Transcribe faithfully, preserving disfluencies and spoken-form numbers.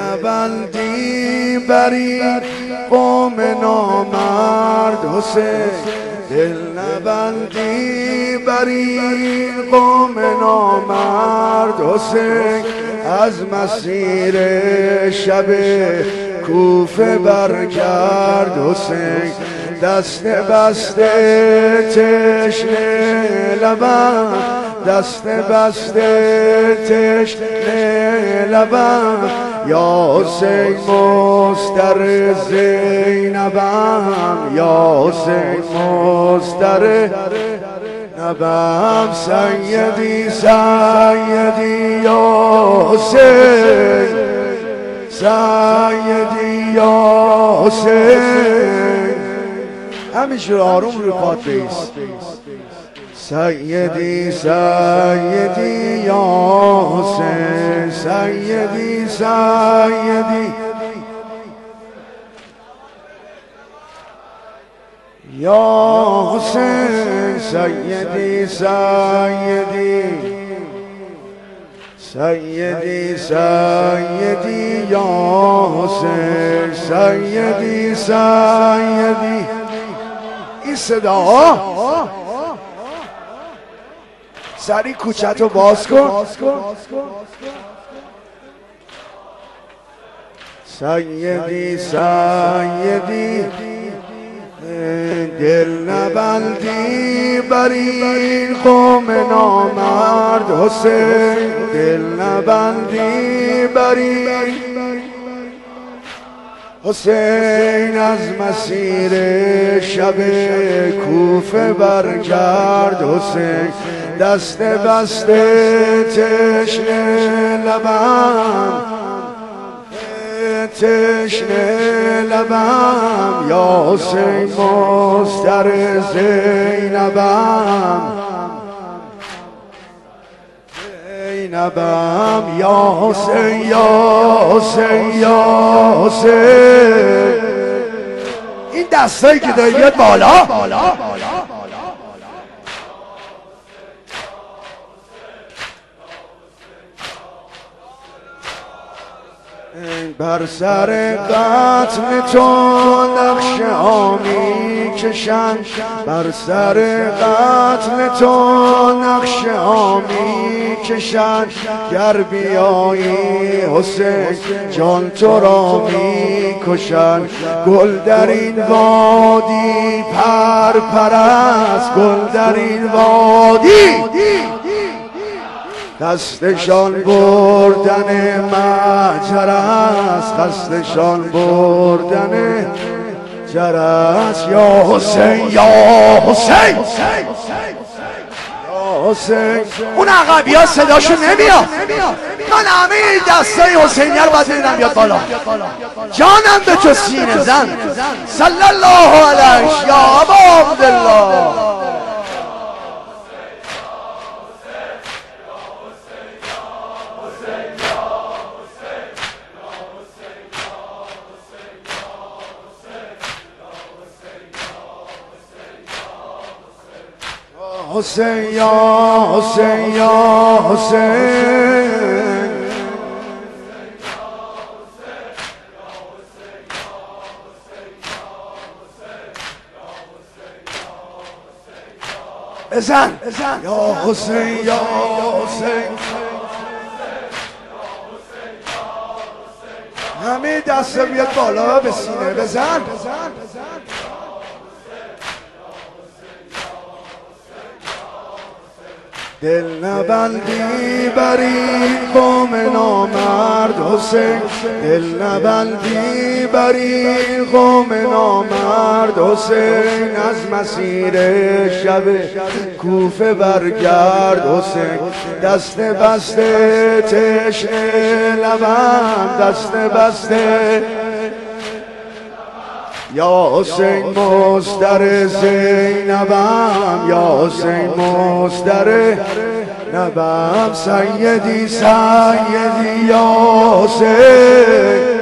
نبندی بری قوم نامرد حسین، دل نبندی بری قوم نامرد حسین، از مسیر شب کوفه برگرد حسین، دست بسته تشنه لبم، دست بسته تشنه لبم، یا حسین مستر زینبم، یا حسین مستر نبم، سیدی سیدی یا حسین، سیدی یا حسین، همینجور آروم روی پات بیست، سیدی سیدی یا حسین، سیدی سیدی یا حسین، سیدی سیدی سیدی سیدی یا حسین، سیدی سیدی. این صدا سری کوچتو باز کن، سیدی سیدی دل نبندی بری قوم نامرد حسین، دل نبندی بری حسین، از مسیر شب کوفه برگرد حسین، دست بسته تشنه لبم، تشنه لبم، یا حسین مستر زینبم، زینبم، یا حسین یا حسین یا حسین. این دستایی که داری بیاد بالا، بر سر قتل تو نقش آمی کشند، بر سر قتل تو نقش آمی کشند، گر بیایی حسین جان تو را می کشند، گل در این وادی پر پر است، گل در این وادی دستشان بردن مجر است، دستشان بردن جر است، یا حسین یا حسین یا حسین. اون عقبی ها صداشون نمیاد، من همه این دستای حسینی رو باید ببینم بیاد بالا. جانم به تو سینه زن، صلی الله علیه یا ابا عبدالله. حسین یا حسین یا حسین، بزن بزن یا حسین یا حسین، همه دست بیاد بالا به سینه، بزن بزن دل نبندی بری قوم نامرد حسین، دل نبندی بری قوم نامرد حسین، از مسیر شب کوفه برگرد حسین، دست بسته تشنه لبم، دست بسته یا حسین مستر زینبم، یا حسین مستر نبم، سیدی سیدی یا حسین.